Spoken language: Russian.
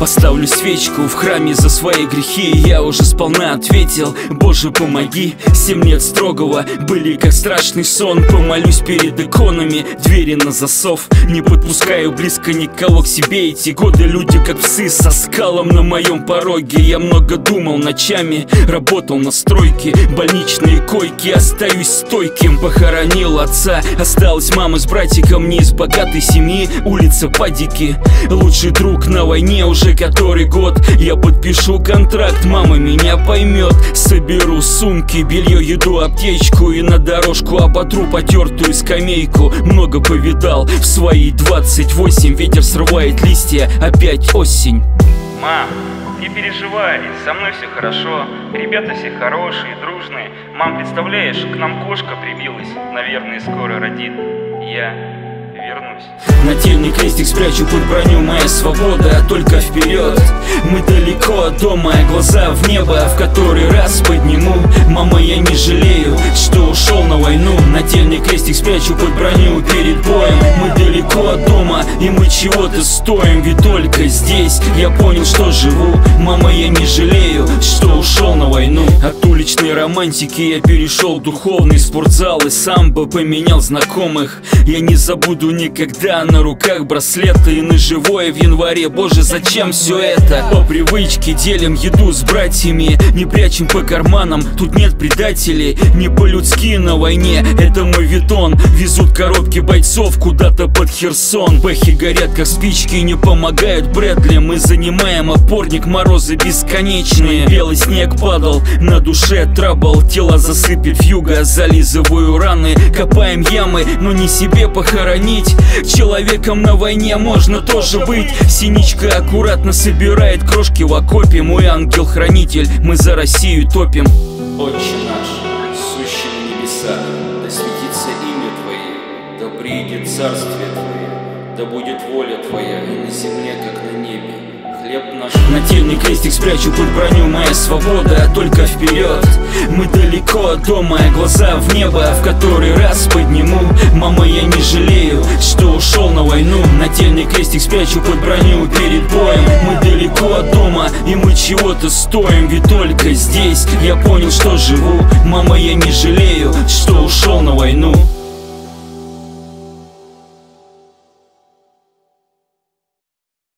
Поставлю свечку в храме за свои грехи. Я уже сполна ответил: Боже, помоги. 7 лет строгого были как страшный сон. Помолюсь перед иконами, двери на засов. Не подпускаю близко никого к себе. Эти годы люди как псы со скалом на моем пороге. Я много думал ночами, работал на стройке. Больничные койки, остаюсь стойким. Похоронил отца, осталась мама с братиком. Не из богатой семьи, улица Падики. Лучший друг на войне уже который год. Я подпишу контракт, мама меня поймет. Соберу сумки, белье, еду, аптечку. И на дорожку оботру потертую скамейку. Много повидал в свои 28. Ветер срывает листья, опять осень. Мам, не переживай, со мной все хорошо. Ребята все хорошие, дружные. Мам, представляешь, к нам кошка прибилась. Наверное, скоро родит. Я вернусь. Нательный крестик спрячу под броню. Моя свобода только вперед. Мы далеко от дома, глаза в небо в который раз подниму. Мама, я не жалею, что ушел на войну. Нательный крестик спрячу под броню перед боем. Мы далеко от дома, и мы чего-то стоим. Ведь только здесь я понял, что живу. Мама, я не жалею, что ушел на войну. От уличной романтики я перешел в духовный спортзал. И сам бы поменял знакомых. Я не забуду никогда на руках браслеты. И ножевое в январе, боже, зачем все это? По привычке делим еду с братьями. Не прячем по карманам, тут нет предателей. Не по-людски на войне, это моветон. Везут коробки бойцов куда-то под Херсон. Бэхи горят как спички, не помогают Брэдли. Мы занимаем опорник, морозы бесконечные. Белый снег падал, на душе трабл. Тело засыпет вьюга, зализываю раны. Копаем ямы, но не себе похоронить. Человеком на войне можно тоже быть. Синичка аккуратно собирает крошки в окопе. Мой ангел-хранитель, мы за Россию топим. Отче наш, сущий на небесах, да светится имя Твое, да приидет царствие Твое, да будет воля Твоя и на земле, как на небе. Хлеб наш. Нательный крестик спрячу под броню. Моя свобода только вперед. Мы далеко от дома, глаза в небо в который раз подниму. Мама, я не жалею, что ушел на войну. Нательный крестик спрячу под броню перед боем. Мы далеко от дома, и мы чего-то стоим. Ведь только здесь я понял, что живу. Мама, я не жалею, что ушел на войну.